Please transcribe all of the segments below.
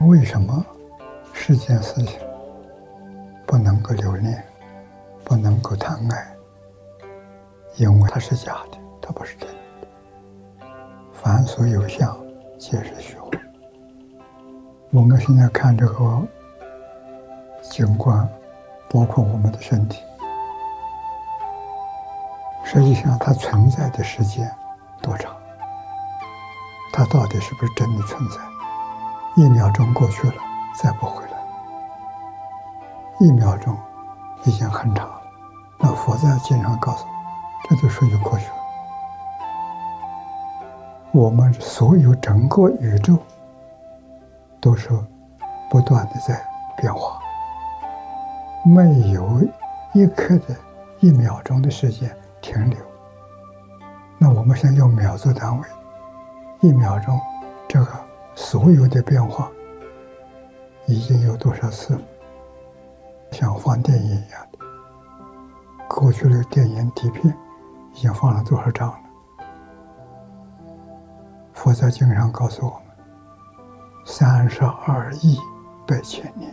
为什么世间事情不能够留恋，不能够贪爱？因为它是假的，它不是真的。凡所有相，皆是虚幻。我们现在看这个景观，包括我们的身体，实际上它存在的时间多长？它到底是不是真的存在？1秒钟过去了，再不回来，1秒钟已经很长了。那佛在经上告诉我，这都属于科学。我们所有整个宇宙都是不断的在变化，没有一刻的1秒钟的时间停留。那我们现在用秒做单位，1秒钟这个所有的变化已经有多少次了？像放电影一样的，过去的电影底片已经放了多少张了？佛在经上告诉我们，32亿8千年，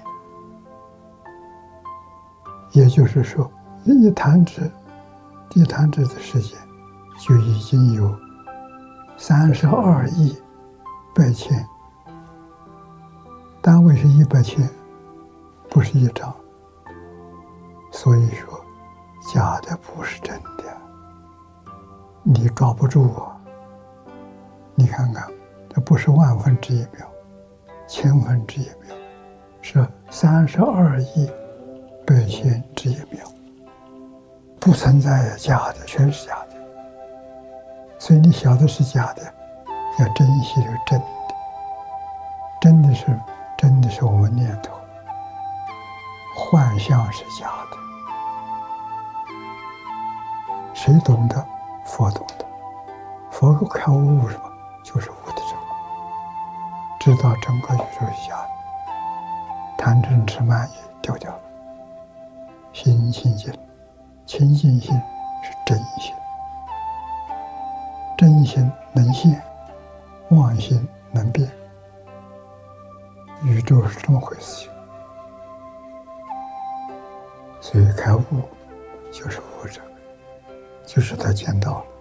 也就是说，一弹指的时间就已经有32亿8千，单位是100千，不是1张。所以说，假的不是真的，你抓不住啊！你看看，这不是万分之1秒，1000分之1秒，是32亿8千之1秒，不存在假的，全是假的。所以你晓得是假的，要珍惜这个真的。真的是我们念头，幻象是假的。谁懂得？佛懂得。佛开悟什么？就是悟的这个，知道整个宇宙是假的，贪嗔痴慢也丢掉了，心清净，清净心是真心，真心能现，妄心能变。宇宙是这么回事情，所以开悟就是悟这个，就是他见到了。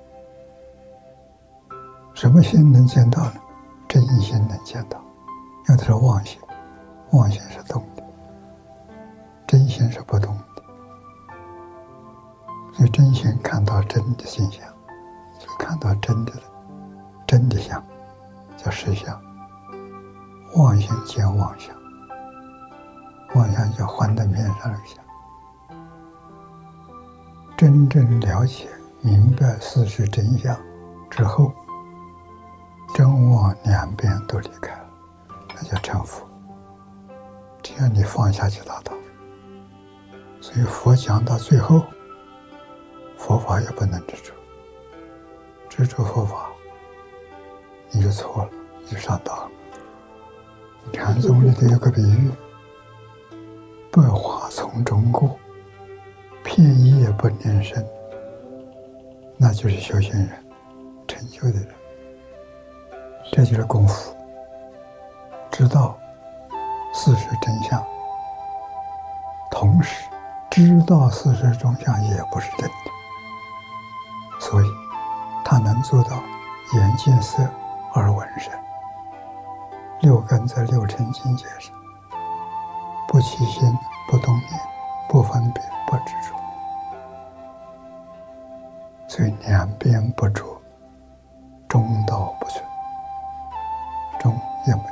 什么心能见到呢？真心能见到，有的是妄心，妄心是动的，真心是不动的。所以真心看到真的形象，就看到真的相，叫实相。妄心见妄相，妄想叫幻灯片上的相。真正了解明白事实真相之后，真妄两边都离开了，那叫成佛。只要你放下就达到。所以佛讲到最后，佛法也不能执着，执着佛法你就错了，你就上当了。禅宗里头有个比喻，百花丛中过，片叶不能生，那就是修行人，成就的人。这就是功夫，知道事实真相，同时知道事实真相也不是真的，所以他能做到眼见色耳闻声，6根在6尘境界上，不起心，不动念，不分别，不执着，所以两边不着，中道不存，中也没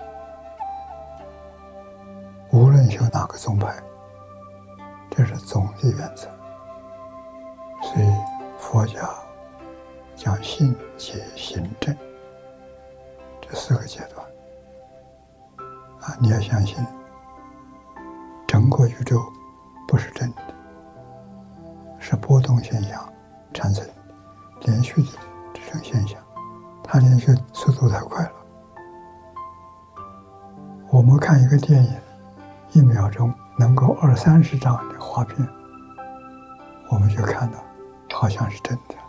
有。无论修哪个宗派，这是总的原则。所以佛家讲信解行证这4个阶段啊，你要相信整个宇宙不是真的，是波动现象产生的连续的这种现象，它连续速度太快了。我们看一个电影，1秒钟能够20-30张的画片，我们就看到好像是真的。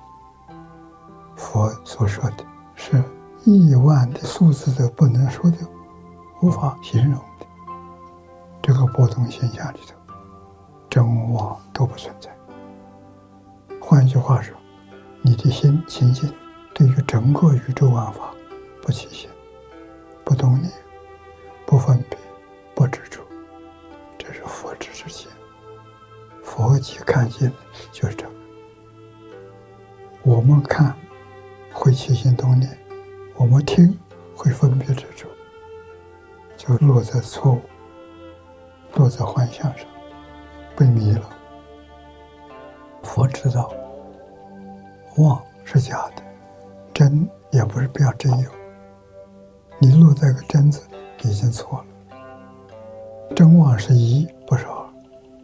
佛所说的是亿万的数字都不能说的， 无法形容的。这个波动现象里头，真妄都不存在。换句话说，你的心清净，对于整个宇宙万法不起心、不动念、不分别、不执着，这是佛智之见。佛即看见就是这个。我们看会起心动念，我们听会分别执着，就落在错误，落在幻象上，被迷了。佛知道妄是假的，真也不是不要真有。你落在个真字已经错了。真妄是一，不是二。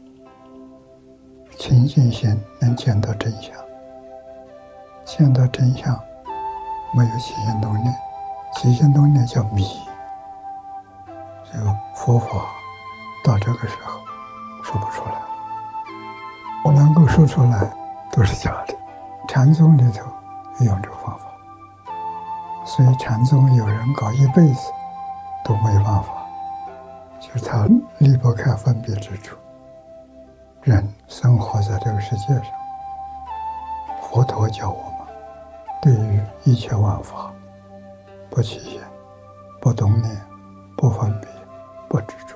清净心能见到真相，见到真相没有起心动念，起心动念叫迷。这个佛法到这个时候说不出来，我能够说出来都是假的。禅宗里头用这个方法，所以禅宗有人搞一辈子都没办法，就是他离不开分别执着。人生活在这个世界上，佛陀教我们对于一切万法不起心、不动念、不分别、不执着，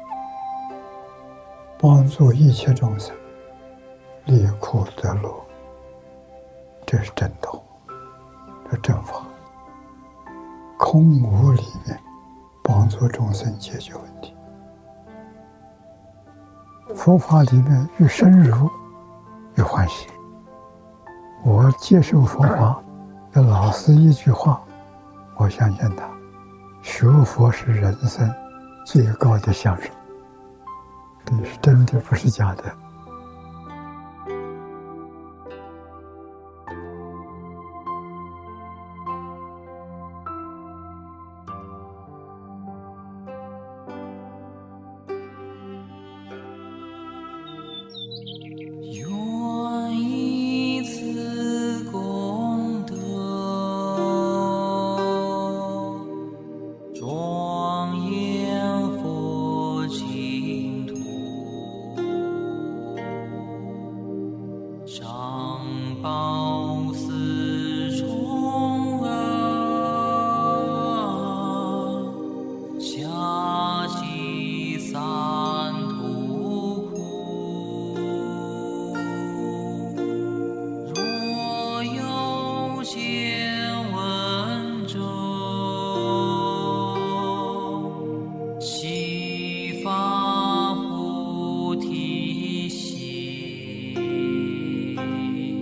帮助一切众生离苦得乐，这是正道，这正法。空无里面帮助众生解决问题。佛法里面越深入越欢喜。我接受佛法的老师一句话，我相信他，学佛是人生最高的享受。这是真的，不是假的。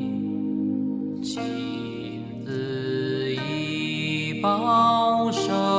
保守。